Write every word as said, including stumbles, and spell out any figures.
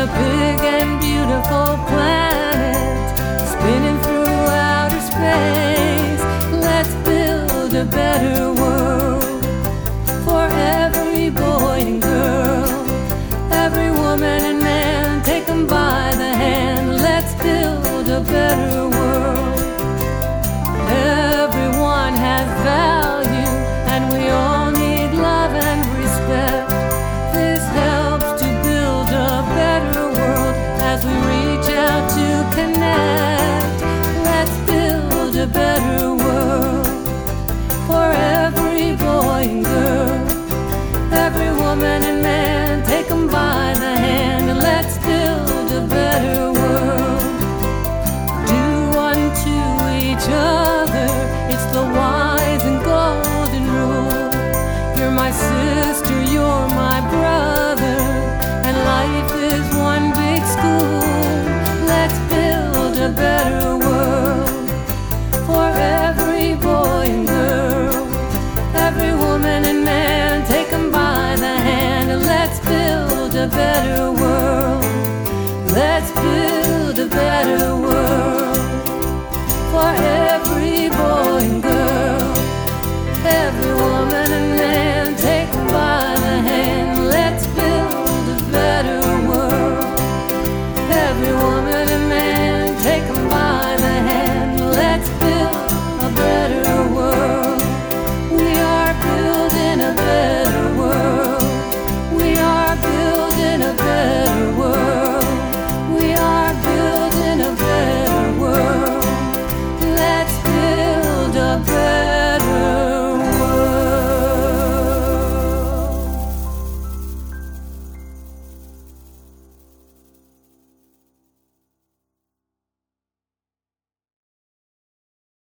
a big and beautiful planet spinning through outer space. Let's build a better world for every boy and girl, every woman and man. Take them by the hand. Let's build a better world. Everyone has value, and we all need love and respect. This helps to build a better world as we reach out to connect. Let's build a better world for every boy and girl, every woman and man. Take them by the hand and let's build a better world. Do unto each other, it's the wise and golden rule. You're my sister, you're my brother, and life is one big school. Let's build a better world for every boy and girl, every woman and man. Take them by the hand and let's build a better world. Let's build a better world for every boy and girl, every woman and man. Take them by the hand. Let's build a better world. Every woman and man. Take them by the hand. Let's build a better world. We are building a better world. We are building a better world. We are building a better world. Let's build a better world.